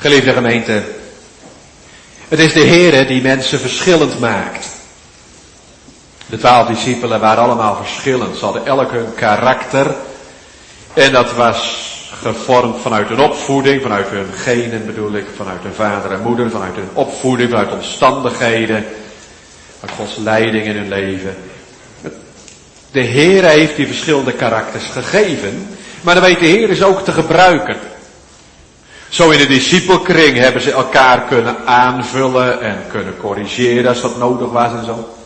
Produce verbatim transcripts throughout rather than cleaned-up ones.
Geliefde gemeente, het is de Heere die mensen verschillend maakt. De twaalf discipelen waren allemaal verschillend. Ze hadden elk hun karakter. En dat was gevormd vanuit hun opvoeding, vanuit hun genen bedoel ik, vanuit hun vader en moeder, vanuit hun opvoeding, vanuit omstandigheden, vanuit Gods leiding in hun leven. De Heer heeft die verschillende karakters gegeven, maar dan weet de Heer is ook te gebruiken. Zo in de discipelkring hebben ze elkaar kunnen aanvullen en kunnen corrigeren als dat nodig was en zo.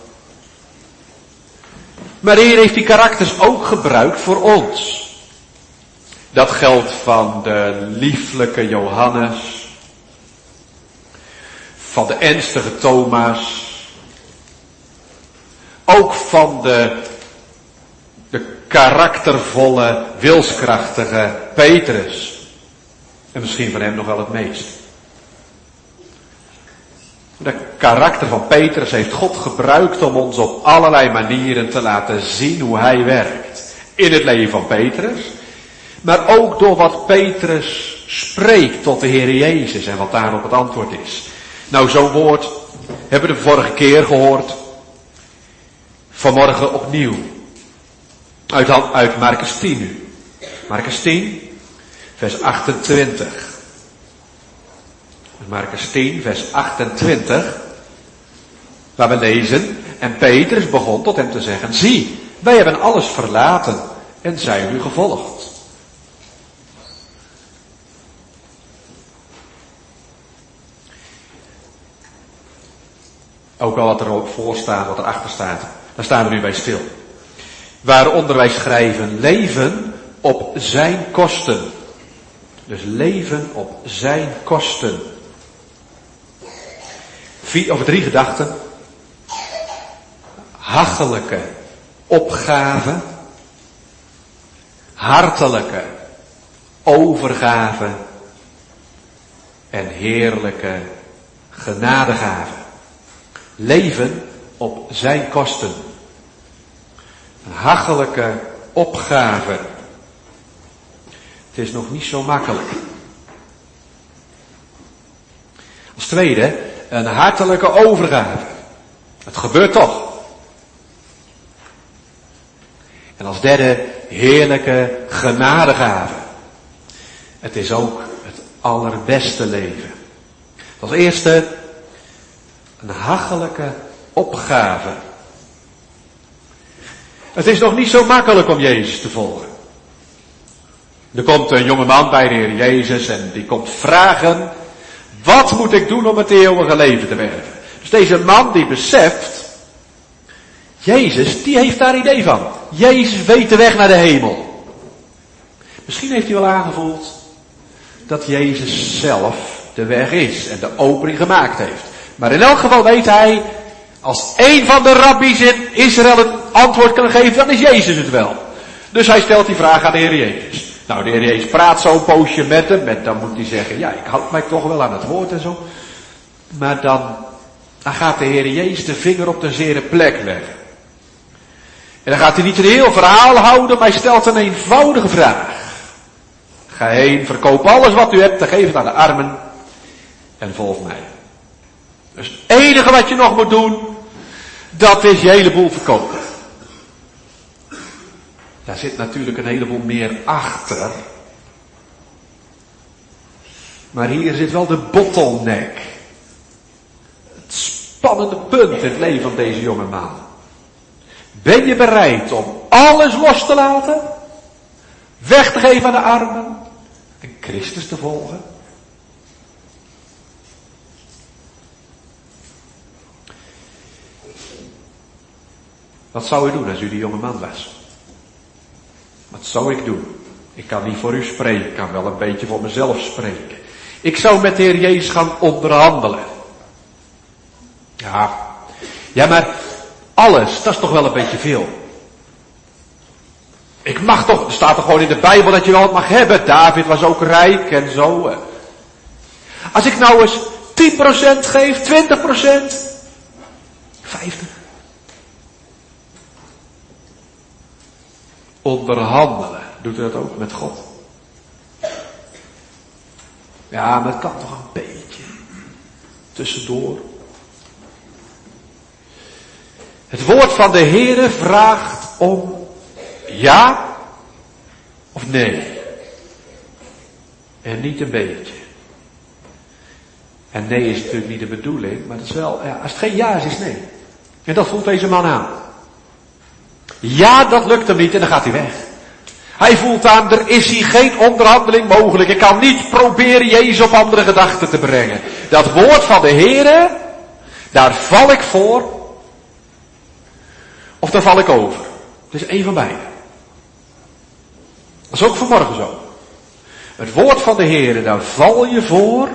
Maar de Heer heeft die karakters ook gebruikt voor ons. Dat geldt van de lieflijke Johannes, van de ernstige Thomas, ook van de, de karaktervolle, wilskrachtige Petrus. En misschien van hem nog wel het meest. De karakter van Petrus heeft God gebruikt om ons op allerlei manieren te laten zien hoe hij werkt. In het leven van Petrus. Maar ook door wat Petrus spreekt tot de Heer Jezus en wat daarop het antwoord is. Nou, zo'n woord hebben we de vorige keer gehoord. Vanmorgen opnieuw. Uit, uit Marcus tien nu. Marcus tien, vers achtentwintig. Marcus tien, vers achtentwintig. Waar we lezen. En Petrus begon tot hem te zeggen. Zie, wij hebben alles verlaten en zijn u gevolgd. Ook al wat er ook voor staat, wat erachter staat. Daar staan we nu bij stil. Waaronder wij schrijven, leven op zijn kosten. Dus leven op zijn kosten. Vier, of drie gedachten. Hachelijke opgave. Hartelijke overgave. En heerlijke genadegave. Leven op zijn kosten. Een hachelijke opgave. Het is nog niet zo makkelijk. Als tweede, een hartelijke overgave. Het gebeurt toch. En als derde, heerlijke genadegave. Het is ook het allerbeste leven. Als eerste, een hachelijke opgave. Het is nog niet zo makkelijk om Jezus te volgen. Er komt een jonge man bij de Heer Jezus en die komt vragen, wat moet ik doen om het eeuwige leven te werven? Dus deze man die beseft, Jezus die heeft daar idee van. Jezus weet de weg naar de hemel. Misschien heeft hij wel aangevoeld dat Jezus zelf de weg is en de opening gemaakt heeft. Maar in elk geval weet hij, als één van de rabbies in Israël een antwoord kan geven, dan is Jezus het wel. Dus hij stelt die vraag aan de Heer Jezus. Nou, de Heer Jezus praat zo'n poosje met hem, en dan moet hij zeggen, ja, ik houd mij toch wel aan het woord en zo. Maar dan, dan gaat de Heer Jezus de vinger op de zere plek leggen. En dan gaat hij niet een heel verhaal houden, maar hij stelt een eenvoudige vraag. Ga heen, verkoop alles wat u hebt, en geef het aan de armen, en volg mij. Dus het enige wat je nog moet doen, dat is je hele boel verkopen. Daar zit natuurlijk een heleboel meer achter. Maar hier zit wel de bottleneck. Het spannende punt in het leven van deze jonge man. Ben je bereid om alles los te laten? Weg te geven aan de armen? En Christus te volgen? Wat zou u doen als u die jonge man was? Wat zou ik doen? Ik kan niet voor u spreken, ik kan wel een beetje voor mezelf spreken. Ik zou met de Heer Jezus gaan onderhandelen. Ja, ja maar alles, dat is toch wel een beetje veel. Ik mag toch, er staat toch gewoon in de Bijbel dat je wel wat mag hebben. David was ook rijk en zo. Als ik nou eens tien procent geef, twintig procent, vijftig. Onderhandelen. Doet u dat ook met God? Ja, maar het kan toch een beetje. Tussendoor. Het woord van de Heere vraagt om ja of nee. En niet een beetje. En nee is natuurlijk niet de bedoeling, maar het is wel, ja, als het geen ja is, is nee. En dat voelt deze man aan. Ja, dat lukt hem niet en dan gaat hij weg. Hij voelt aan, er is hier geen onderhandeling mogelijk. Ik kan niet proberen Jezus op andere gedachten te brengen. Dat woord van de Heere, daar val ik voor. Of daar val ik over. Het is één van beide. Dat is ook vanmorgen zo. Het woord van de Heere, daar val je voor.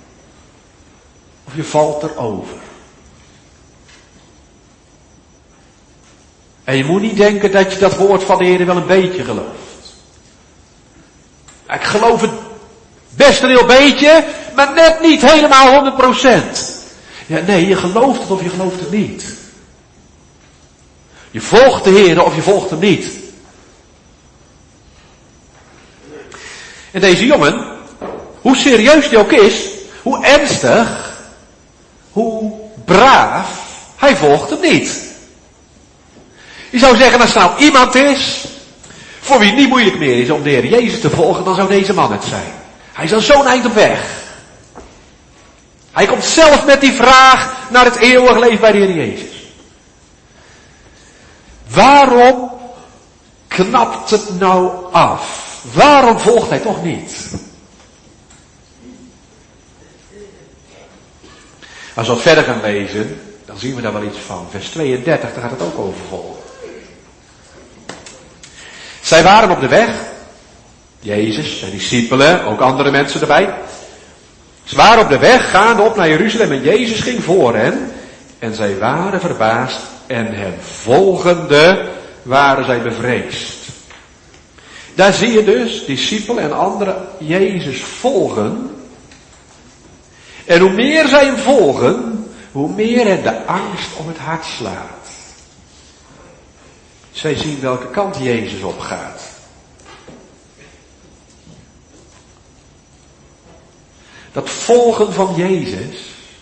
Of je valt erover. En je moet niet denken dat je dat woord van de Heere wel een beetje gelooft. Ik geloof het best een heel beetje, maar net niet helemaal honderd procent. Ja, nee, je gelooft het of je gelooft het niet. Je volgt de Heere of je volgt hem niet. En deze jongen, hoe serieus die ook is, hoe ernstig, hoe braaf, hij volgt hem niet. Je zou zeggen, als er nou iemand is, voor wie het niet moeilijk meer is om de Heer Jezus te volgen, dan zou deze man het zijn. Hij is al zo'n eind op weg. Hij komt zelf met die vraag naar het eeuwige leven bij de Heer Jezus. Waarom knapt het nou af? Waarom volgt hij toch niet? Als we wat verder gaan lezen, dan zien we daar wel iets van. Vers tweeëndertig, daar gaat het ook over volgen. Zij waren op de weg. Jezus, zijn discipelen, ook andere mensen erbij. Ze waren op de weg, gaande op naar Jeruzalem en Jezus ging voor hen. En zij waren verbaasd en hem volgende waren zij bevreesd. Daar zie je dus, discipelen en anderen, Jezus volgen. En hoe meer zij hem volgen, hoe meer hen de angst om het hart slaat. Zij zien welke kant Jezus op gaat. Dat volgen van Jezus,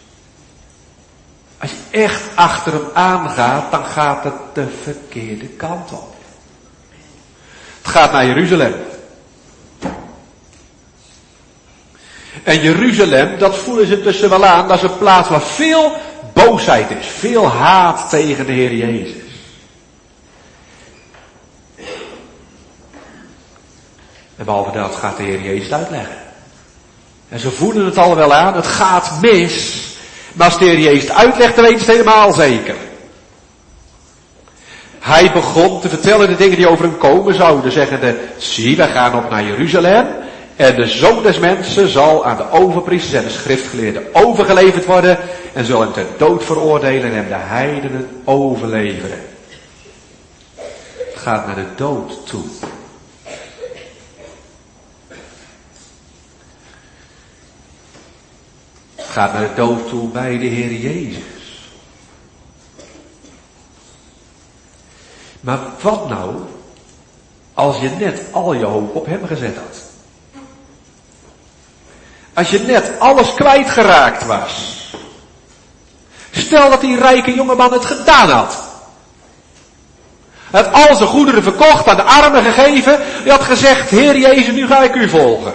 als je echt achter hem aangaat, dan gaat het de verkeerde kant op. Het gaat naar Jeruzalem. En Jeruzalem, dat voelen ze tussen wel aan, dat is een plaats waar veel boosheid is, veel haat tegen de Heer Jezus. En behalve dat gaat de Heer Jezus uitleggen. En ze voelen het al wel aan, het gaat mis. Maar als de Heer Jezus het uitlegt, dan weten ze het helemaal zeker. Hij begon te vertellen de dingen die over hem komen zouden, zeggende, zie, wij gaan op naar Jeruzalem. En de Zoon des Mensen zal aan de overpriesters en de schriftgeleerden overgeleverd worden. En zal hem ter dood veroordelen en hem de heidenen overleveren. Het gaat naar de dood toe. Gaat naar de dood toe bij de Heer Jezus. Maar wat nou als je net al je hoop op hem gezet had? Als je net alles kwijtgeraakt was. Stel dat die rijke jongeman het gedaan had. Hij had al zijn goederen verkocht, aan de armen gegeven. Hij had gezegd, Heer Jezus, nu ga ik u volgen.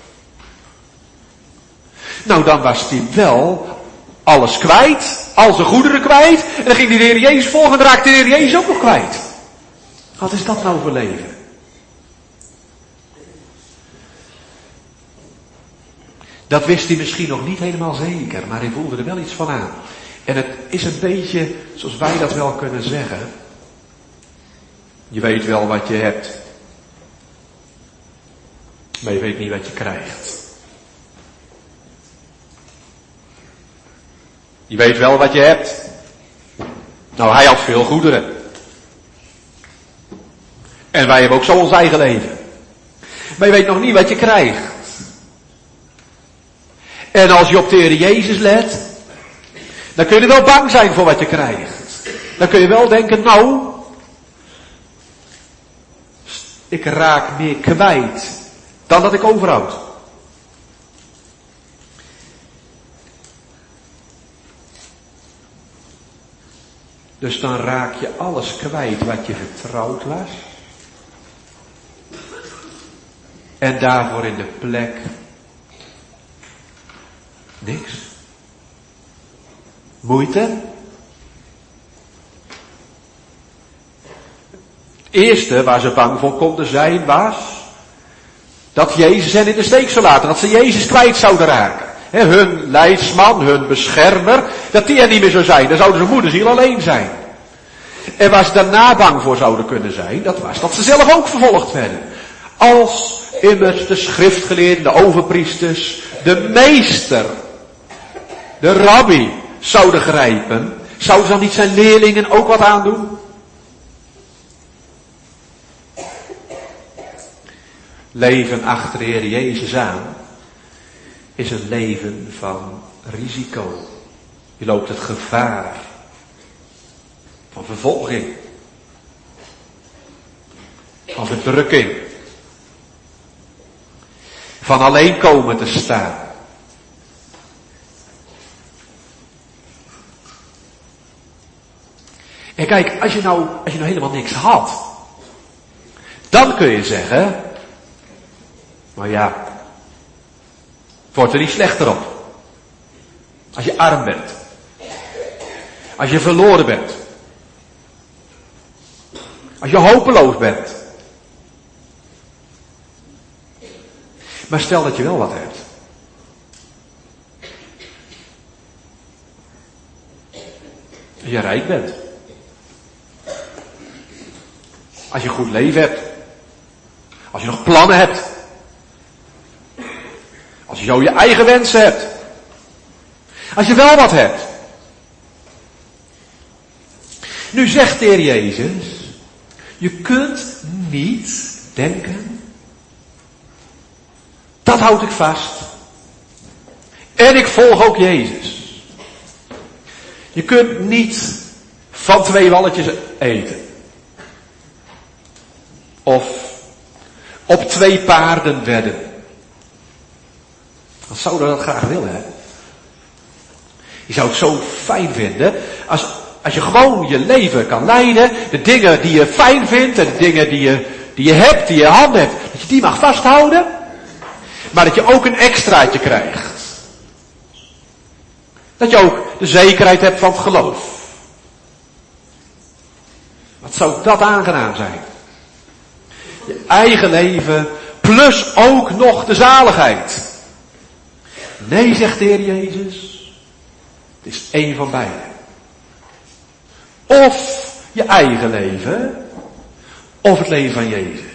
Nou, dan was hij wel alles kwijt, al zijn goederen kwijt. En dan ging hij de Heer Jezus volgen en raakte de Heer Jezus ook nog kwijt. Wat is dat nou voor leven? Dat wist hij misschien nog niet helemaal zeker, maar hij voelde er wel iets van aan. En het is een beetje, zoals wij dat wel kunnen zeggen. Je weet wel wat je hebt. Maar je weet niet wat je krijgt. Je weet wel wat je hebt. Nou, hij had veel goederen. En wij hebben ook zo ons eigen leven. Maar je weet nog niet wat je krijgt. En als je op de Heer Jezus let, dan kun je wel bang zijn voor wat je krijgt. Dan kun je wel denken, nou, ik raak meer kwijt dan dat ik overhoud. Dus dan raak je alles kwijt wat je vertrouwd was. En daarvoor in de plek niks. Moeite. Het eerste waar ze bang voor konden zijn was dat Jezus hen in de steek zou laten. Dat ze Jezus kwijt zouden raken. He, hun leidsman, hun beschermer, dat die er niet meer zou zijn. Dan zouden ze moederziel alleen zijn. En waar ze daarna bang voor zouden kunnen zijn, dat was dat ze zelf ook vervolgd werden. Als immers de schriftgeleerden, de overpriesters, de meester, de rabbi zouden grijpen, zouden ze dan niet zijn leerlingen ook wat aandoen? Leven achter de Heer Jezus aan is een leven van risico. Je loopt het gevaar van vervolging, van verdrukking, van alleen komen te staan. En kijk, als je nou, als je nou helemaal niks had, dan kun je zeggen, nou ja, het wordt er niet slechter op. Als je arm bent. Als je verloren bent. Als je hopeloos bent. Maar stel dat je wel wat hebt. Als je rijk bent. Als je een goed leven hebt. Als je nog plannen hebt. Als je zo je eigen wensen hebt. Als je wel wat hebt. Nu zegt de Heer Jezus, je kunt niet denken, dat houd ik vast. En ik volg ook Jezus. Je kunt niet van twee walletjes eten. Of op twee paarden wedden. Dan zouden we dat graag willen, hè. Je zou het zo fijn vinden als, als je gewoon je leven kan leiden, de dingen die je fijn vindt en de dingen die je, die je hebt, die je handen hebt, dat je die mag vasthouden, maar dat je ook een extraatje krijgt. Dat je ook de zekerheid hebt van het geloof. Wat zou dat aangenaam zijn? Je eigen leven plus ook nog de zaligheid. Nee, zegt de Heer Jezus, het is één van beide. Of je eigen leven, of het leven van Jezus.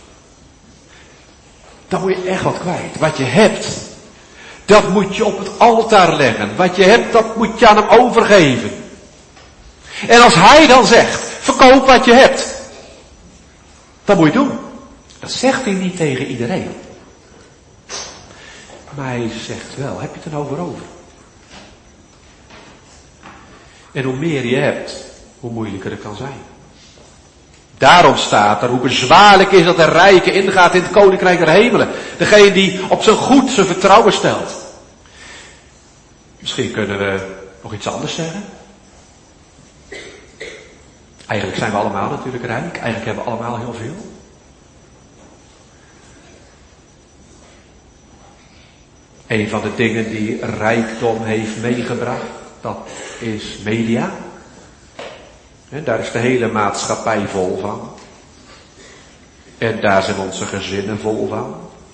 Dan moet je echt wat kwijt. Wat je hebt, dat moet je op het altaar leggen. Wat je hebt, dat moet je aan hem overgeven. En als hij dan zegt, verkoop wat je hebt, dan moet je het doen. Dat zegt hij niet tegen iedereen. Maar hij zegt wel, heb je het er nou voor over? En hoe meer je hebt, hoe moeilijker het kan zijn. Daarom staat er, hoe bezwaarlijk is dat de rijke ingaat in het koninkrijk der hemelen. Degene die op zijn goed zijn vertrouwen stelt. Misschien kunnen we nog iets anders zeggen. Eigenlijk zijn we allemaal natuurlijk rijk. Eigenlijk hebben we allemaal heel veel. Een van de dingen die rijkdom heeft meegebracht, dat is media. En daar is de hele maatschappij vol van. En daar zijn onze gezinnen vol van.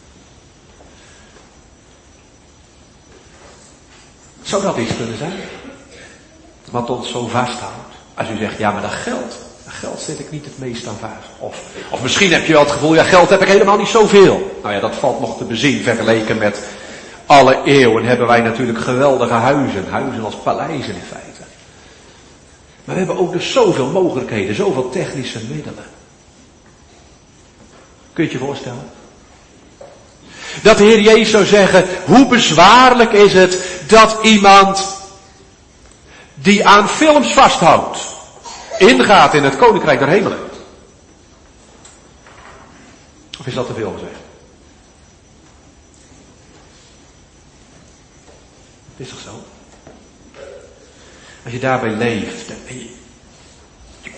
Zou dat iets kunnen zijn? Wat ons zo vasthoudt. Als u zegt, ja maar dat geld, dat geld zet ik niet het meest aan vast. Of, of misschien heb je wel het gevoel, ja geld heb ik helemaal niet zoveel. Nou ja, dat valt nog te bezien vergeleken met alle eeuwen hebben wij natuurlijk geweldige huizen. Huizen als paleizen in feite. Maar we hebben ook dus zoveel mogelijkheden, zoveel technische middelen. Kun je het je voorstellen? Dat de Heer Jezus zou zeggen, hoe bezwaarlijk is het dat iemand die aan films vasthoudt, ingaat in het koninkrijk der hemelen. Of is dat te veel gezegd? Het is toch zo? Als je daarbij leeft, dan ben je,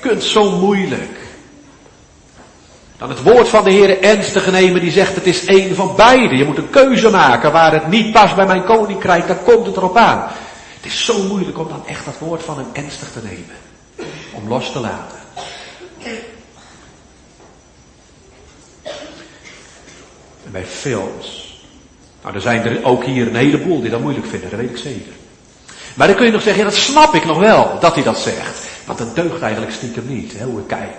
kunt zo moeilijk dan het woord van de Heer ernstig nemen die zegt het is één van beide. Je moet een keuze maken waar het niet past bij mijn koninkrijk, dan komt het erop aan. Het is zo moeilijk om dan echt dat woord van hem ernstig te nemen. Om los te laten. En bij films. Nou, er zijn er ook hier een heleboel die dat moeilijk vinden, dat weet ik zeker. Maar dan kun je nog zeggen, ja dat snap ik nog wel, dat hij dat zegt. Want dat deugt eigenlijk stiekem niet, hè, hoe ik kijk.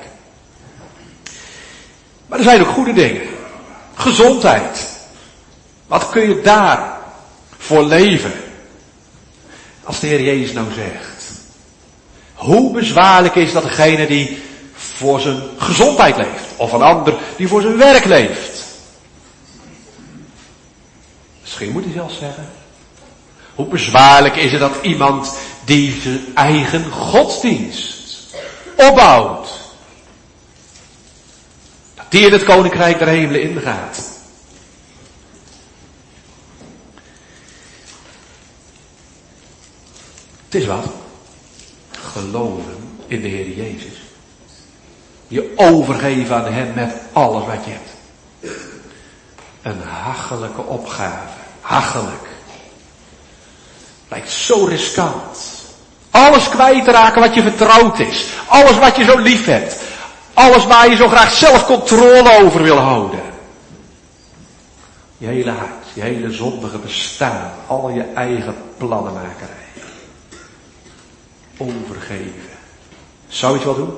Maar er zijn ook goede dingen. Gezondheid. Wat kun je daar voor leven? Als de Heer Jezus nou zegt. Hoe bezwaarlijk is dat degene die voor zijn gezondheid leeft. Of een ander die voor zijn werk leeft. Misschien moet hij zelfs zeggen. Hoe bezwaarlijk is het dat iemand die zijn eigen godsdienst opbouwt. Dat die in het koninkrijk der hemelen ingaat. Het is wat. Geloven in de Heer Jezus. Je overgeven aan hem met alles wat je hebt. Een hachelijke opgave. Hachelijk. Lijkt zo riskant. Alles kwijtraken wat je vertrouwd is. Alles wat je zo lief hebt. Alles waar je zo graag zelf controle over wil houden. Je hele hart, je hele zondige bestaan. Al je eigen plannenmakerij. Overgeven. Zou je het wel doen?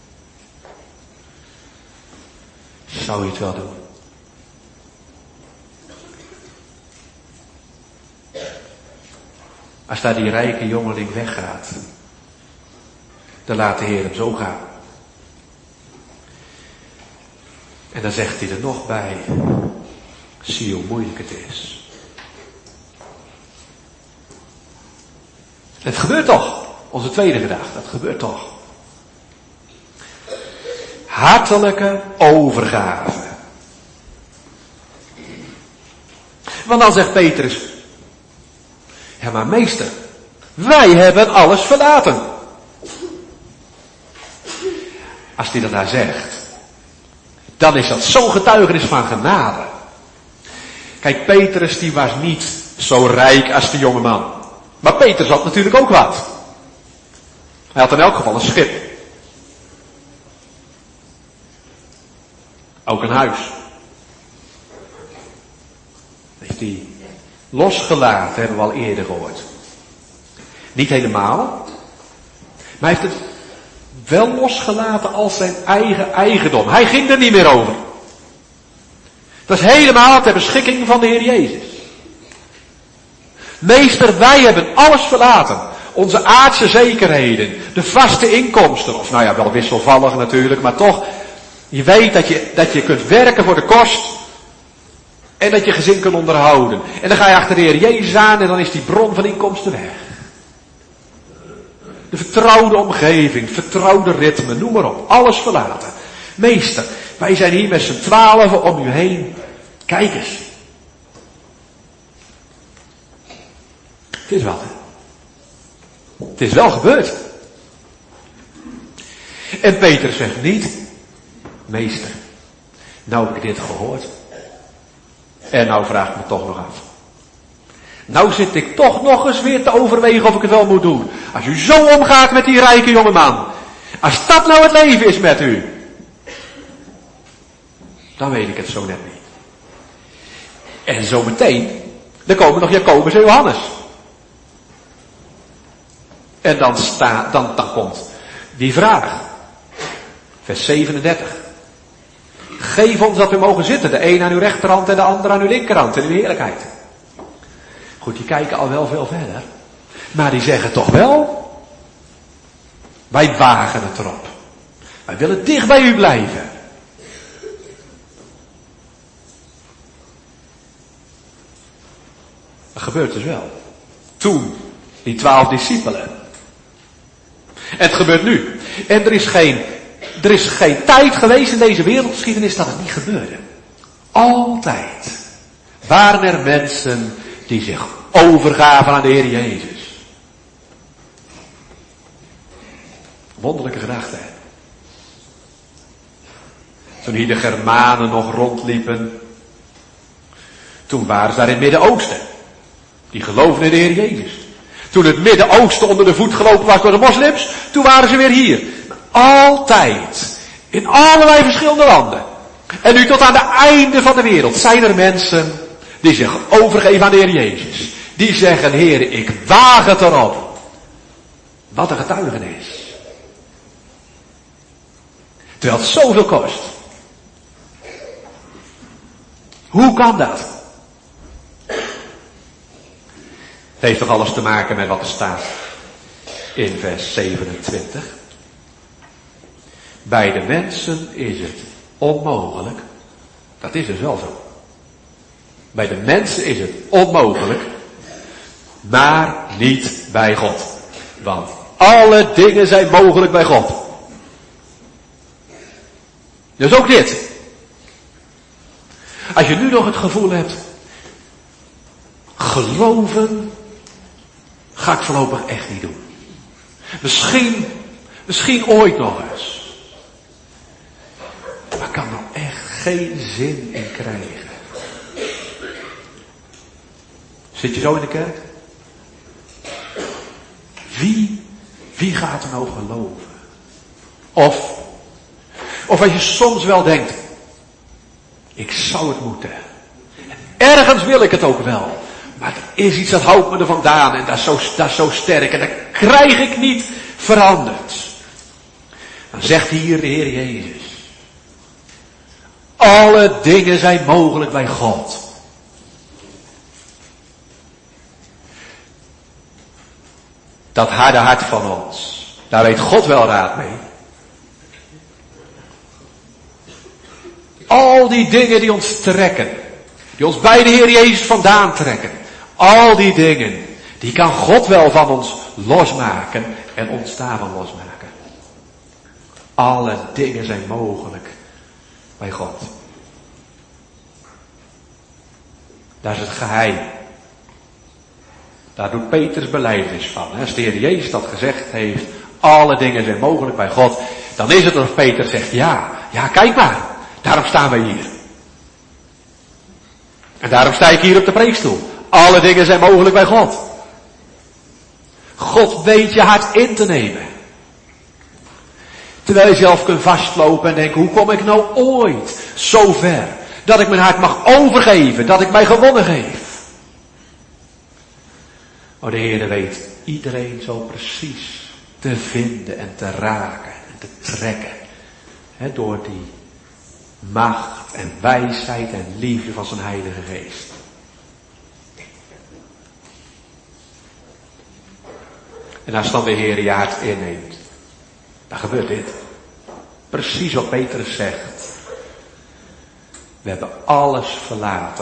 Zou je het wel doen? Als daar die rijke jongeling weggaat, dan laat de Heer hem zo gaan. En dan zegt hij er nog bij, zie hoe moeilijk het is. Het gebeurt toch, onze tweede gedachte, het gebeurt toch. Hartelijke overgave. Want dan zegt Petrus, ja maar meester, wij hebben alles verlaten. Als hij dat daar zegt, dan is dat zo'n getuigenis van genade. Kijk, Petrus die was niet zo rijk als de jonge man. Maar Petrus had natuurlijk ook wat. Hij had in elk geval een schip. Ook een huis. Heeft hij losgelaten, hebben we al eerder gehoord. Niet helemaal. Maar hij heeft het wel losgelaten als zijn eigen eigendom. Hij ging er niet meer over. Het was helemaal ter beschikking van de Heer Jezus. Meester, wij hebben alles verlaten. Onze aardse zekerheden. De vaste inkomsten. Of nou ja, wel wisselvallig natuurlijk. Maar toch, je weet dat je, dat je kunt werken voor de kost. En dat je gezin kunt onderhouden. En dan ga je achter de Heer Jezus aan en dan is die bron van inkomsten weg. De vertrouwde omgeving, vertrouwde ritme, noem maar op. Alles verlaten. Meester, wij zijn hier met z'n twaalfen om u heen. Kijk eens. Het is wat, hè? Het is wel gebeurd. En Peter zegt niet, meester, nou heb ik dit gehoord. En nou vraag ik me toch nog af. Nou zit ik toch nog eens weer te overwegen of ik het wel moet doen. Als u zo omgaat met die rijke jongeman. Als dat nou het leven is met u. Dan weet ik het zo net niet. En zo meteen, dan komen nog Jacobus en Johannes. En dan, sta, dan, dan komt die vraag. Vers zevenendertig. Geef ons dat we mogen zitten. De een aan uw rechterhand en de ander aan uw linkerhand. In uw heerlijkheid. Goed, die kijken al wel veel verder. Maar die zeggen toch wel. Wij wagen het erop. Wij willen dicht bij u blijven. Dat gebeurt dus wel. Toen, die twaalf discipelen. En het gebeurt nu. En er is geen, er is geen tijd geweest in deze wereldgeschiedenis dat het niet gebeurde. Altijd waren er mensen die zich overgaven aan de Heer Jezus. Wonderlijke gedachte. Toen hier de Germanen nog rondliepen. Toen waren ze daar in het Midden-Oosten. Die geloofden in de Heer Jezus. Toen het Midden-Oosten onder de voet gelopen was door de moslims. Toen waren ze weer hier. Altijd. In allerlei verschillende landen. En nu tot aan het einde van de wereld zijn er mensen die zich overgeven aan de Heer Jezus. Die zeggen, Heer, ik waag het erop. Wat een getuigenis. Terwijl het zoveel kost. Hoe kan dat? Het heeft toch alles te maken met wat er staat in vers zevenentwintig. Bij de mensen is het onmogelijk. Dat is dus wel zo. Bij de mensen is het onmogelijk. Maar niet bij God. Want alle dingen zijn mogelijk bij God. Dus ook dit. Als je nu nog het gevoel hebt. Geloven. Ga ik voorlopig echt niet doen. Misschien. Misschien ooit nog eens. Maar ik kan er echt geen zin in krijgen. Zit je zo in de kerk? Wie, wie gaat er nou geloven? Of, of als je soms wel denkt, ik zou het moeten. Ergens wil ik het ook wel. Maar er is iets dat houdt me er vandaan en dat is zo, dat is zo sterk en dat krijg ik niet veranderd. Dan zegt hier de Heer Jezus. Alle dingen zijn mogelijk bij God. Dat harde hart van ons, daar weet God wel raad mee. Al die dingen die ons trekken, die ons bij de Heer Jezus vandaan trekken, al die dingen, die kan God wel van ons losmaken en ons daarvan losmaken. Alle dingen zijn mogelijk bij God. Dat is het geheim. Daar doet Petrus belijdenis van. Als de Heer Jezus dat gezegd heeft, alle dingen zijn mogelijk bij God, dan is het of Petrus zegt, ja, ja kijk maar, daarom staan wij hier. En daarom sta ik hier op de preekstoel. Alle dingen zijn mogelijk bij God. God weet je hart in te nemen. Terwijl je zelf kunt vastlopen en denken, hoe kom ik nou ooit zo ver dat ik mijn hart mag overgeven, dat ik mij gewonnen geef. Maar de Heer weet iedereen zo precies te vinden en te raken en te trekken. He, door die macht en wijsheid en liefde van zijn Heilige Geest. En als dan de Heer je hart inneemt, dan gebeurt dit. Precies wat Petrus zegt. We hebben alles verlaten.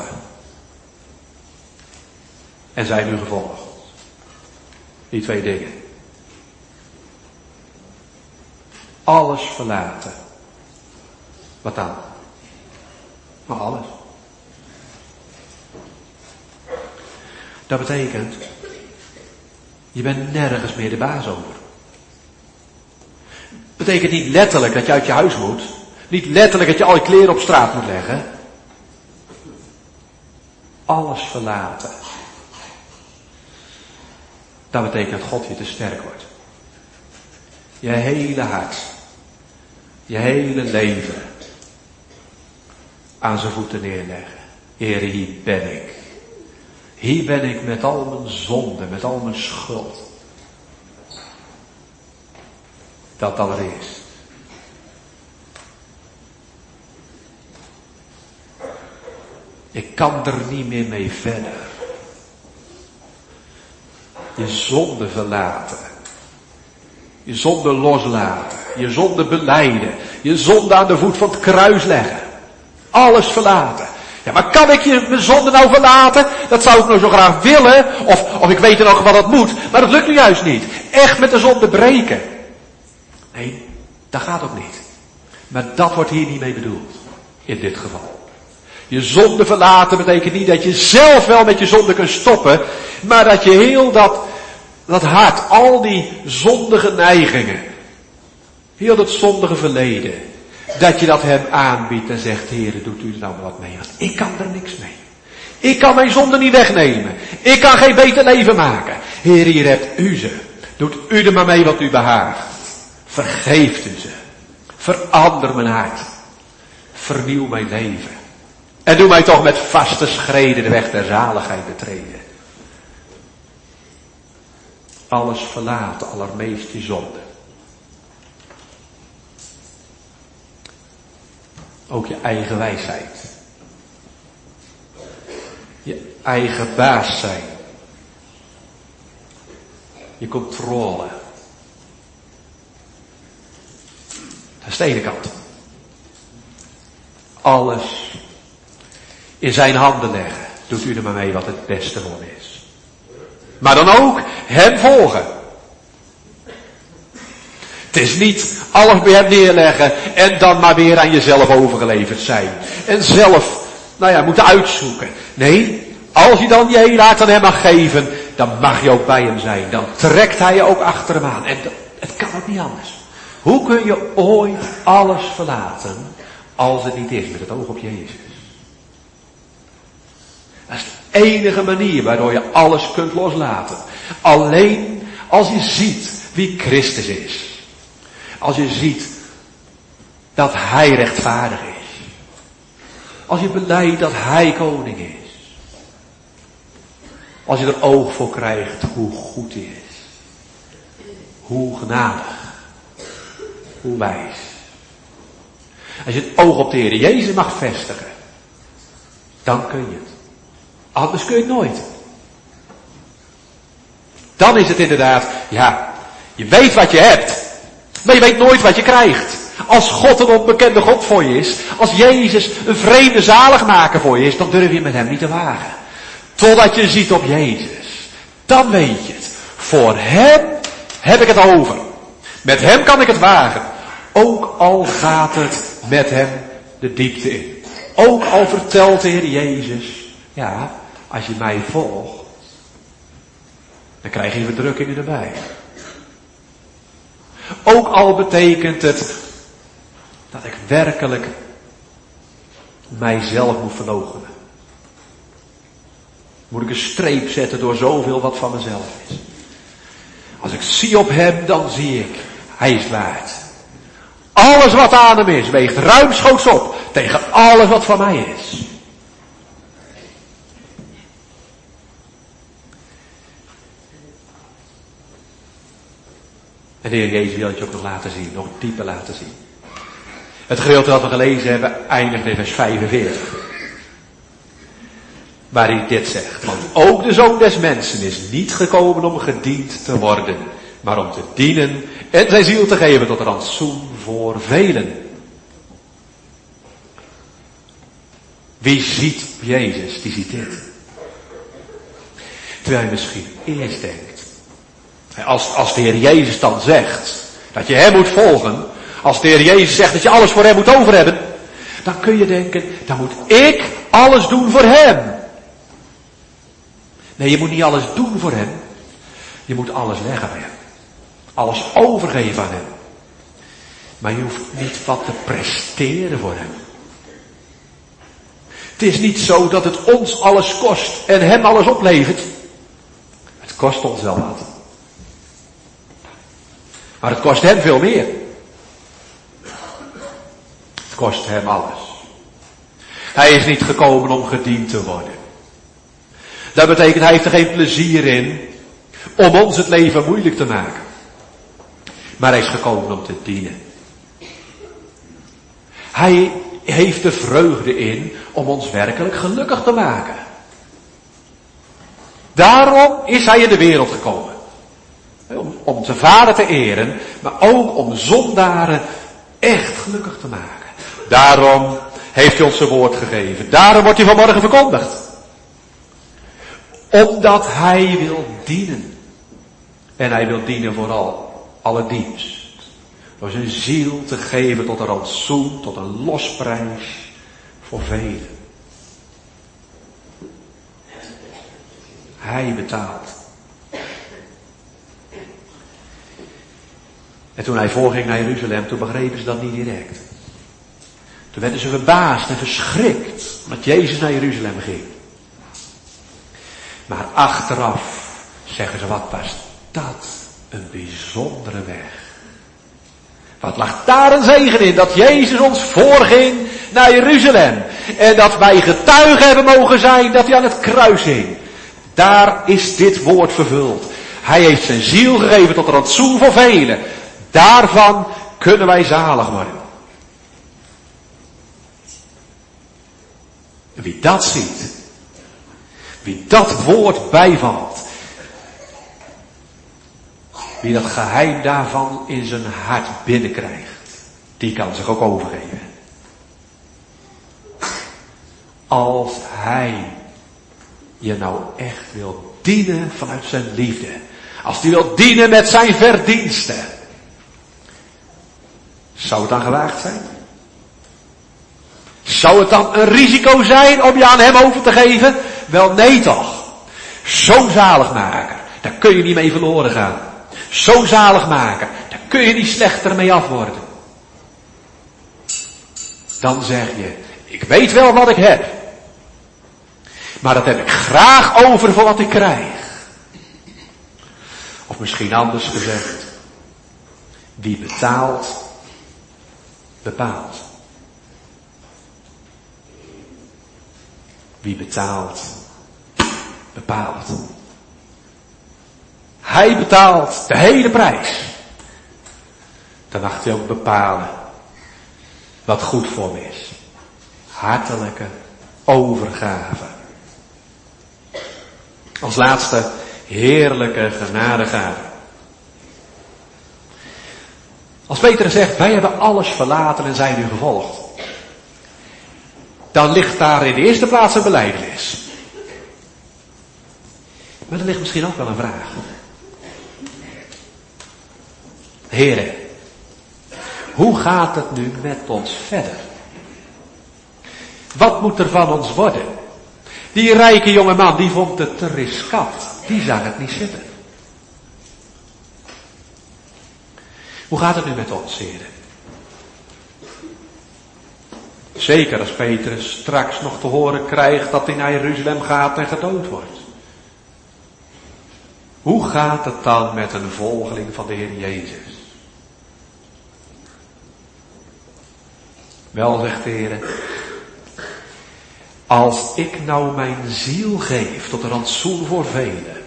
En zijn nu gevolgd. Die twee dingen. Alles verlaten. Wat dan? Maar alles. Dat betekent, je bent nergens meer de baas over. Betekent niet letterlijk dat je uit je huis moet. Niet letterlijk dat je al je kleren op straat moet leggen. Alles verlaten. Dat betekent dat God je te sterk wordt. Je hele hart. Je hele leven. Aan zijn voeten neerleggen. Heer, hier ben ik. Hier ben ik met al mijn zonden, met al mijn schuld. Dat allereerst. Ik kan er niet meer mee verder. Je zonde verlaten. Je zonde loslaten. Je zonde belijden. Je zonde aan de voet van het kruis leggen. Alles verlaten. Ja, maar kan ik je mijn zonde nou verlaten? Dat zou ik nou zo graag willen. Of, of ik weet dan ook wat dat moet. Maar dat lukt nu juist niet. Echt met de zonde breken. Nee, dat gaat ook niet. Maar dat wordt hier niet mee bedoeld. In dit geval. Je zonde verlaten betekent niet dat je zelf wel met je zonde kunt stoppen. Maar dat je heel dat, dat hart, al die zondige neigingen. Heel dat zondige verleden. dat je dat hem aanbiedt en zegt, Heere, doet u er nou wat mee, want ik kan er niks mee. Ik kan mijn zonde niet wegnemen. Ik kan geen beter leven maken. Heer, hier hebt u ze. Doet u er maar mee wat u behaagt. Vergeeft u ze. Verander mijn hart. Vernieuw mijn leven. En doe mij toch met vaste schreden de weg der zaligheid betreden. Alles verlaten, allermeest die zonde. Ook je eigen wijsheid. Je eigen baas zijn. Je controle. Dat is de ene kant. Alles in zijn handen leggen. Doet u er maar mee wat het beste voor is. Maar dan ook hem volgen. Het is niet alles bij hem neerleggen en dan maar weer aan jezelf overgeleverd zijn. En zelf, nou ja, moeten uitzoeken. Nee, als je dan je hele hart aan hem mag geven, dan mag je ook bij hem zijn. Dan trekt hij je ook achter hem aan. En het kan ook niet anders. Hoe kun je ooit alles verlaten als het niet is met het oog op Jezus? Dat is de enige manier waardoor je alles kunt loslaten. Alleen als je ziet wie Christus is. Als je ziet dat hij rechtvaardig is. Als je belijdt dat hij koning is. Als je er oog voor krijgt hoe goed hij is. Hoe genadig. Hoe wijs. Als je het oog op de Heer Jezus mag vestigen. Dan kun je het. Anders kun je het nooit. Dan is het inderdaad, ja, je weet wat je hebt. Maar je weet nooit wat je krijgt. Als God een onbekende God voor je is. Als Jezus een vreemde zaligmaker voor je is. Dan durf je met hem niet te wagen. Totdat je ziet op Jezus. Dan weet je het. Voor hem heb ik het over. Met hem kan ik het wagen. Ook al gaat het met hem de diepte in. Ook al vertelt de Heer Jezus. Ja, als je mij volgt. Dan krijg je verdrukkingen erbij. Ook al betekent het dat ik werkelijk mijzelf moet verloochenen. Moet ik een streep zetten door zoveel wat van mezelf is. Als ik zie op hem, dan zie ik, hij is waard. Alles wat aan hem is, weegt ruimschoots op tegen alles wat van mij is. En de Heer Jezus wil het je ook nog laten zien, nog dieper laten zien. Het gedeelte dat we gelezen hebben eindigt in vers vijfenveertig. Waar hij dit zegt. Want ook de Zoon des Mensen is niet gekomen om gediend te worden, maar om te dienen en zijn ziel te geven tot rantsoen voor velen. Wie ziet Jezus, die ziet dit. Terwijl je misschien eerst denkt, als, als de Heer Jezus dan zegt dat je hem moet volgen, als de Heer Jezus zegt dat je alles voor hem moet over hebben, dan kun je denken, dan moet ik alles doen voor hem. Nee, je moet niet alles doen voor hem. Je moet alles leggen bij hem. Alles overgeven aan hem. Maar je hoeft niet wat te presteren voor hem. Het is niet zo dat het ons alles kost en hem alles oplevert. Het kost ons wel wat. Maar het kost hem veel meer. Het kost hem alles. Hij is niet gekomen om gediend te worden. Dat betekent, hij heeft er geen plezier in om ons het leven moeilijk te maken. Maar hij is gekomen om te dienen. Hij heeft de vreugde in om ons werkelijk gelukkig te maken. Daarom is hij in de wereld gekomen. Om, om zijn vader te eren, maar ook om zondaren echt gelukkig te maken. Daarom heeft hij ons zijn woord gegeven. Daarom wordt hij vanmorgen verkondigd. Omdat hij wil dienen. En hij wil dienen vooral allerdienst. Door zijn ziel te geven tot een rantsoen, tot een losprijs voor velen. Hij betaalt. En toen hij voorging naar Jeruzalem, toen begrepen ze dat niet direct. Toen werden ze verbaasd en verschrikt, omdat Jezus naar Jeruzalem ging. Maar achteraf zeggen ze, wat was dat een bijzondere weg. Wat lag daar een zegen in, dat Jezus ons voorging naar Jeruzalem. En dat wij getuigen hebben mogen zijn dat hij aan het kruis hing. Daar is dit woord vervuld. Hij heeft zijn ziel gegeven tot een rantsoen voor velen. Daarvan kunnen wij zalig worden. En wie dat ziet, wie dat woord bijvalt, wie dat geheim daarvan in zijn hart binnenkrijgt, die kan zich ook overgeven. Als hij je nou echt wil dienen vanuit zijn liefde, als hij wil dienen met zijn verdiensten, zou het dan gewaagd zijn? Zou het dan een risico zijn om je aan hem over te geven? Wel, nee toch. Zo'n zaligmaker, daar kun je niet mee verloren gaan. Zo'n zaligmaker, daar kun je niet slechter mee af worden. Dan zeg je, ik weet wel wat ik heb. Maar dat heb ik graag over voor wat ik krijg. Of misschien anders gezegd, wie betaalt, bepaalt. Wie betaalt, bepaalt. Hij betaalt de hele prijs. Dan mag hij ook bepalen wat goed voor me is. Hartelijke overgave. Als laatste, heerlijke genadegave. Als Petrus zegt, wij hebben alles verlaten en zijn u gevolgd. Dan ligt daar in de eerste plaats een belijdenis. Maar er ligt misschien ook wel een vraag. Heren, hoe gaat het nu met ons verder? Wat moet er van ons worden? Die rijke jonge man, die vond het te riskant. Die zag het niet zitten. Hoe gaat het nu met ons, heren? Zeker als Petrus straks nog te horen krijgt dat hij naar Jeruzalem gaat en gedood wordt. Hoe gaat het dan met een volgeling van de Heer Jezus? Wel, zegt de Heer, als ik nou mijn ziel geef tot een rantsoen voor velen,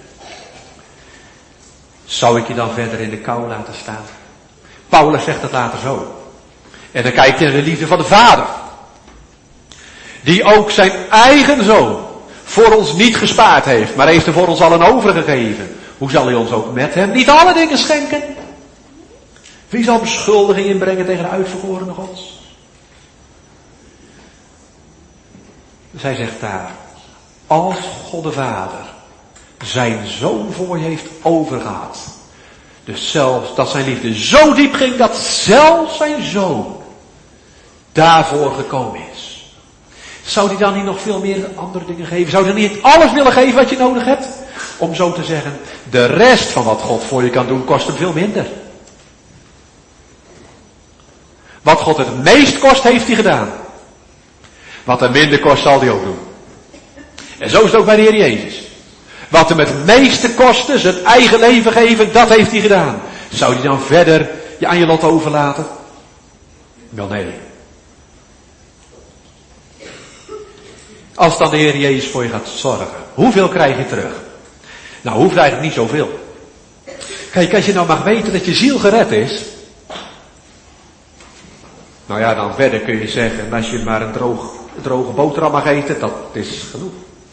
zou ik je dan verder in de kou laten staan? Paulus zegt het later zo. En dan kijkt hij naar de liefde van de Vader, die ook zijn eigen zoon voor ons niet gespaard heeft, maar heeft er voor ons allen overgegeven. Hoe zal hij ons ook met hem niet alle dingen schenken? Wie zal beschuldiging inbrengen tegen de uitverkorene Gods? Dus hij zegt daar, als God de Vader zijn zoon voor je heeft overgehad, dus zelfs dat zijn liefde zo diep ging dat zelfs zijn zoon daarvoor gekomen is. Zou hij dan niet nog veel meer andere dingen geven? Zou hij dan niet alles willen geven wat je nodig hebt? Om zo te zeggen, de rest van wat God voor je kan doen kost hem veel minder. Wat God het meest kost, heeft hij gedaan. Wat hem minder kost, zal hij ook doen. En zo is het ook bij de Heer Jezus. Wat hem het meeste kostte, zijn eigen leven geven, dat heeft hij gedaan. Zou hij dan verder je aan je lot overlaten? Wel nee. Als dan de Heer Jezus voor je gaat zorgen, hoeveel krijg je terug? Nou, hoeft eigenlijk niet zoveel. Kijk, als je nou mag weten dat je ziel gered is, nou ja, dan verder kun je zeggen, als je maar een droog, een droge boterham mag eten, dat is genoeg.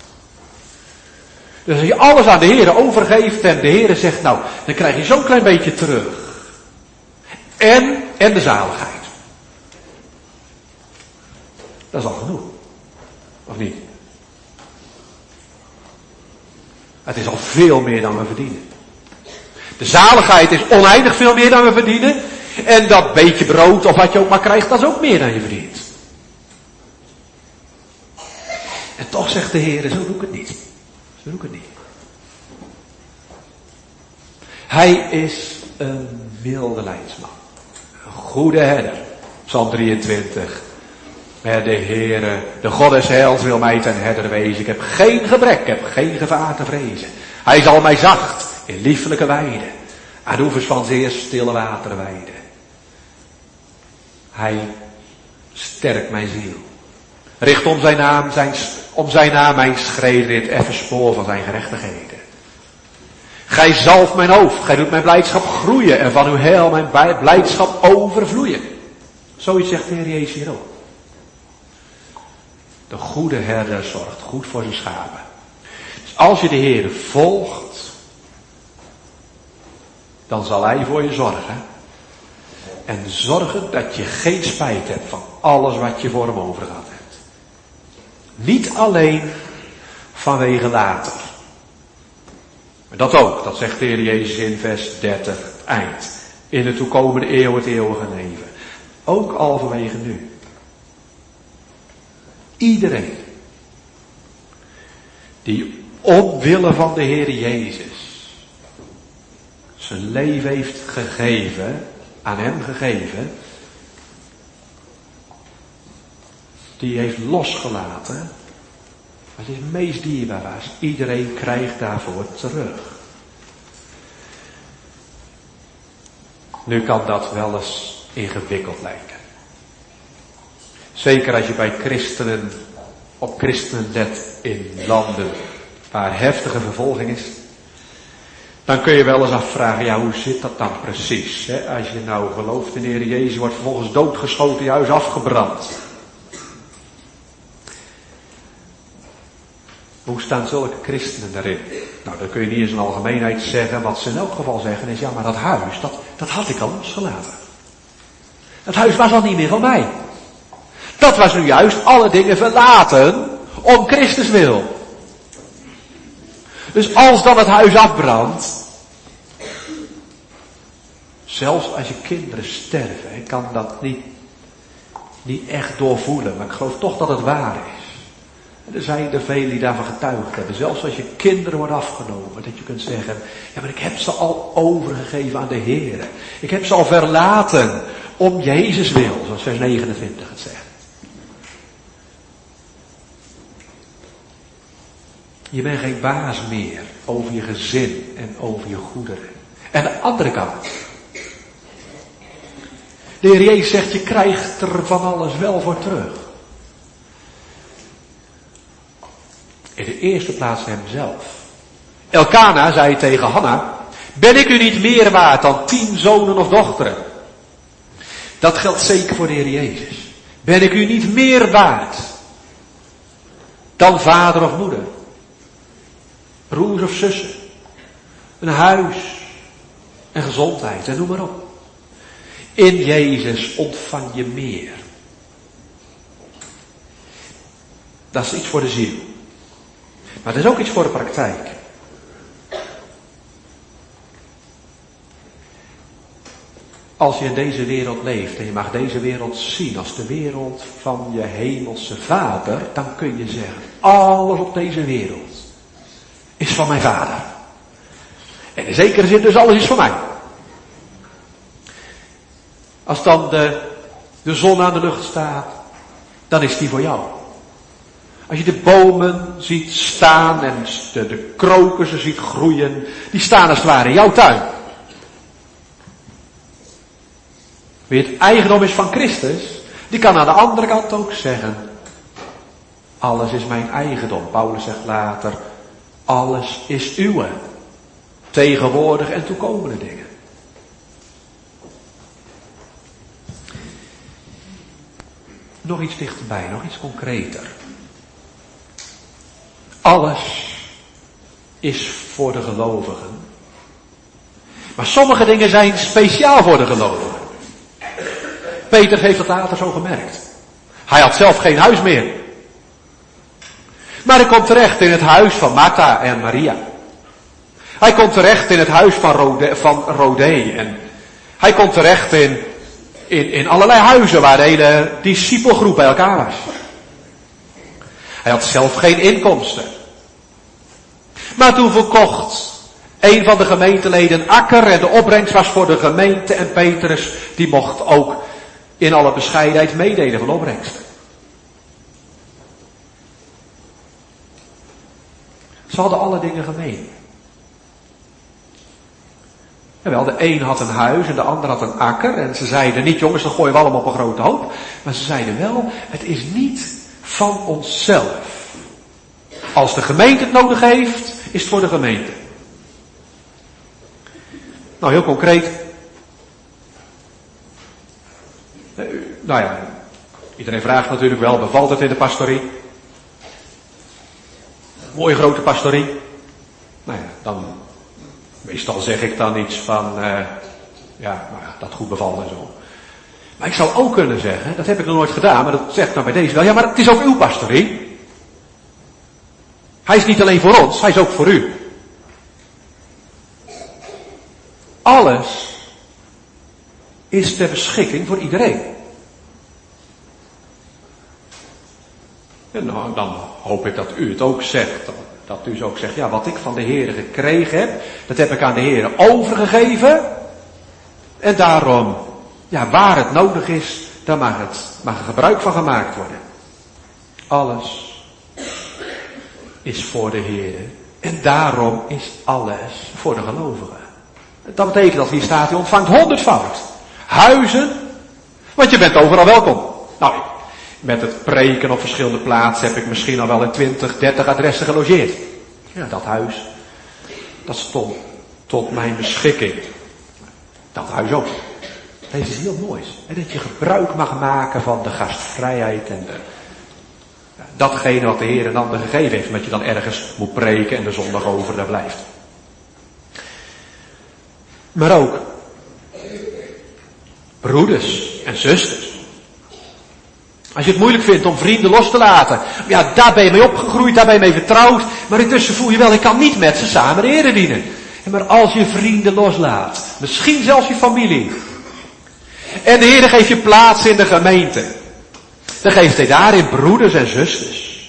Dus als je alles aan de Heer overgeeft en de Heer zegt, nou, dan krijg je zo'n klein beetje terug. En, en de zaligheid. Dat is al genoeg. Of niet? Het is al veel meer dan we verdienen. De zaligheid is oneindig veel meer dan we verdienen. En dat beetje brood of wat je ook maar krijgt, dat is ook meer dan je verdient. En toch zegt de Heer, zo doe ik het niet. Zo doe ik het niet. Hij is een milde leidsman. Een goede herder. Psalm drieëntwintig. De Heere, de God des heils wil mij ten herder wezen. Ik heb geen gebrek, ik heb geen gevaar te vrezen. Hij zal mij zacht in liefelijke weiden, aan oevers van zeer stille wateren weiden. Hij sterkt mijn ziel. Richt om zijn naam, zijn, om zijn naam mijn schreden in het effen spoor van zijn gerechtigheden. Gij zalft mijn hoofd, gij doet mijn blijdschap groeien en van uw heil mijn blijdschap overvloeien. Zoiets zegt de Heer Jezus hier ook. De goede herder zorgt goed voor zijn schapen. Dus als je de Heer volgt, dan zal hij voor je zorgen. En zorgen dat je geen spijt hebt van alles wat je voor hem over gehad hebt. Niet alleen vanwege later. Maar dat ook, dat zegt de Heer Jezus in vers dertig, het eind. In de toekomende eeuw, het eeuwige leven. Ook al vanwege nu. Iedereen die omwille van de Heer Jezus zijn leven heeft gegeven, aan hem gegeven, die heeft losgelaten wat het meest dierbaar was. Iedereen krijgt daarvoor terug. Nu kan dat wel eens ingewikkeld lijken. Zeker als je bij christenen, op christenen let in landen waar heftige vervolging is. Dan kun je wel eens afvragen, ja, hoe zit dat dan precies? Hè? Als je nou gelooft in de Heer Jezus, wordt vervolgens doodgeschoten, je huis afgebrand. Hoe staan zulke christenen daarin? Nou, dan kun je niet in zijn algemeenheid zeggen. Wat ze in elk geval zeggen is, ja, maar dat huis, dat, dat had ik al losgelaten. Dat huis was al niet meer van mij. Dat was nu juist alle dingen verlaten om Christus wil. Dus als dan het huis afbrandt, zelfs als je kinderen sterven, ik kan dat niet, niet echt doorvoelen, maar ik geloof toch dat het waar is. En er zijn er velen die daarvan getuigd hebben. Zelfs als je kinderen wordt afgenomen, dat je kunt zeggen, ja, maar ik heb ze al overgegeven aan de Heer. Ik heb ze al verlaten om Jezus wil, zoals vers negenentwintig het zegt. Je bent geen baas meer over je gezin en over je goederen. En de andere kant. De Heer Jezus zegt, je krijgt er van alles wel voor terug. In de eerste plaats hemzelf. Elkana zei tegen Hanna, ben ik u niet meer waard dan tien zonen of dochteren? Dat geldt zeker voor de Heer Jezus. Ben ik u niet meer waard dan vader of moeder? Broers of zussen, een huis en gezondheid en noem maar op. In Jezus ontvang je meer. Dat is iets voor de ziel. Maar dat is ook iets voor de praktijk. Als je in deze wereld leeft en je mag deze wereld zien als de wereld van je hemelse Vader, dan kun je zeggen, alles op deze wereld is van mijn Vader. En in zekere zin dus alles is van mij. Als dan de, de zon aan de lucht staat, dan is die voor jou. Als je de bomen ziet staan en de, de krokussen ziet groeien, die staan als het ware in jouw tuin. Wie het eigendom is van Christus, die kan aan de andere kant ook zeggen, alles is mijn eigendom. Paulus zegt later, alles is uwe. Tegenwoordig en toekomende dingen. Nog iets dichterbij, nog iets concreter. Alles is voor de gelovigen. Maar sommige dingen zijn speciaal voor de gelovigen. Peter heeft dat later zo gemerkt. Hij had zelf geen huis meer. Maar hij komt terecht in het huis van Martha en Maria. Hij komt terecht in het huis van Rode, van Rodé. En hij komt terecht in, in, in allerlei huizen waar de hele discipelgroep bij elkaar was. Hij had zelf geen inkomsten. Maar toen verkocht een van de gemeenteleden een akker en de opbrengst was voor de gemeente en Petrus die mocht ook in alle bescheidenheid meedelen van opbrengsten. Ze hadden alle dingen gemeen. Jawel, de een had een huis en de ander had een akker. En ze zeiden niet, jongens, dan gooien we allemaal op een grote hoop. Maar ze zeiden wel, het is niet van onszelf. Als de gemeente het nodig heeft, is het voor de gemeente. Nou, heel concreet. Nou ja, iedereen vraagt natuurlijk wel, bevalt het in de pastorie? Mooie grote pastorie. Nou ja, dan, meestal zeg ik dan iets van, uh, ja, nou ja, dat goed bevalt en zo. Maar ik zou ook kunnen zeggen, dat heb ik nog nooit gedaan, maar dat zeg ik nou bij deze wel, ja, maar het is ook uw pastorie. Hij is niet alleen voor ons, hij is ook voor u. Alles is ter beschikking voor iedereen. En nou, dan hoop ik dat u het ook zegt. Dat u ook zegt, ja, wat ik van de Heere gekregen heb, dat heb ik aan de Heere overgegeven. En daarom, ja, waar het nodig is, daar mag, het, mag er gebruik van gemaakt worden. Alles is voor de Heere. En daarom is alles voor de gelovigen. Dat betekent dat hier staat, je ontvangt honderdvoud. Huizen, want je bent overal welkom. Nou, met het preken op verschillende plaatsen heb ik misschien al wel in twintig, dertig adressen gelogeerd. Ja, dat huis, dat stond tot mijn beschikking. Dat huis ook. Dat is heel moois. Hè, dat je gebruik mag maken van de gastvrijheid en de, ja, datgene wat de Heer een ander gegeven heeft. Omdat je dan ergens moet preken en de zondag over daar blijft. Maar ook broeders en zusters. Als je het moeilijk vindt om vrienden los te laten. Ja, daar ben je mee opgegroeid, daar ben je mee vertrouwd. Maar intussen voel je wel, ik kan niet met ze samen de Heere dienen. Maar als je vrienden loslaat. Misschien zelfs je familie. En de Heere geeft je plaats in de gemeente. Dan geeft hij daarin broeders en zusters.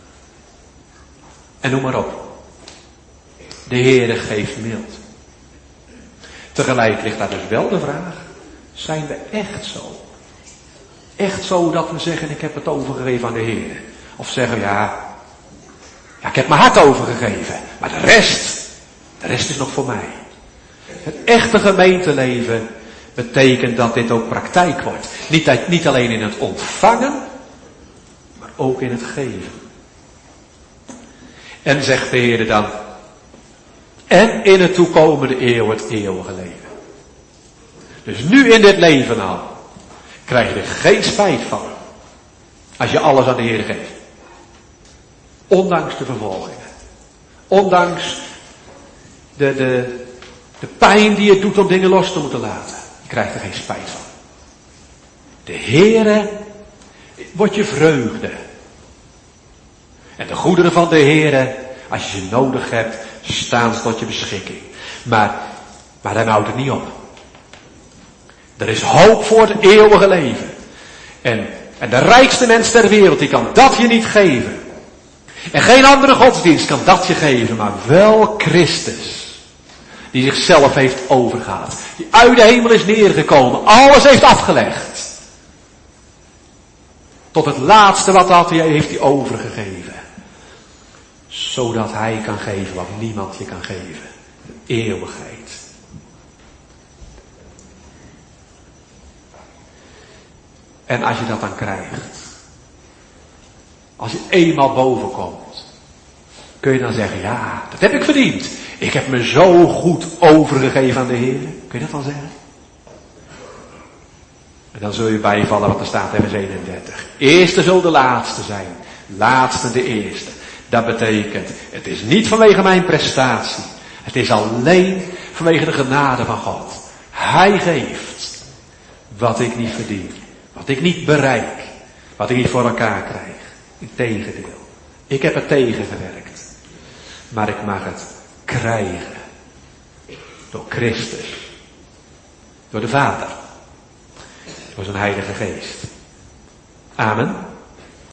En noem maar op. De Heere geeft mild. Tegelijk ligt daar dus wel de vraag. Zijn we echt zo? Echt zo dat we zeggen, ik heb het overgegeven aan de Heer. Of zeggen we, ja, ja, ik heb mijn hart overgegeven. Maar de rest, de rest is nog voor mij. Het echte gemeenteleven betekent dat dit ook praktijk wordt. Niet, niet alleen in het ontvangen, maar ook in het geven. En zegt de Heer dan, en in het toekomende eeuw het eeuwige leven. Dus nu in dit leven al. Krijg je er geen spijt van. Als je alles aan de Heer geeft. Ondanks de vervolgingen. Ondanks de, de, de pijn die het doet om dingen los te moeten laten. Je krijgt er geen spijt van. De Heere wordt je vreugde. En de goederen van de Heere, als je ze nodig hebt, staan ze tot je beschikking. Maar, maar dan houdt het niet op. Er is hoop voor het eeuwige leven. En, en de rijkste mens ter wereld, die kan dat je niet geven. En geen andere godsdienst kan dat je geven, maar wel Christus. Die zichzelf heeft overgehaald. Die uit de hemel is neergekomen. Alles heeft afgelegd. Tot het laatste wat had hij, heeft hij overgegeven. Zodat hij kan geven wat niemand je kan geven. De eeuwigheid. En als je dat dan krijgt. Als je eenmaal boven komt. Kun je dan zeggen, ja, dat heb ik verdiend. Ik heb me zo goed overgegeven aan de Heer. Kun je dat dan zeggen? En dan zul je bijvallen wat er staat in vers eenendertig. Eerste zal de laatste zijn. Laatste de eerste. Dat betekent, het is niet vanwege mijn prestatie. Het is alleen vanwege de genade van God. Hij geeft wat ik niet verdien. Wat ik niet bereik. Wat ik niet voor elkaar krijg. Integendeel. Ik heb het tegengewerkt. Maar ik mag het krijgen. Door Christus. Door de Vader. Door zijn Heilige Geest. Amen.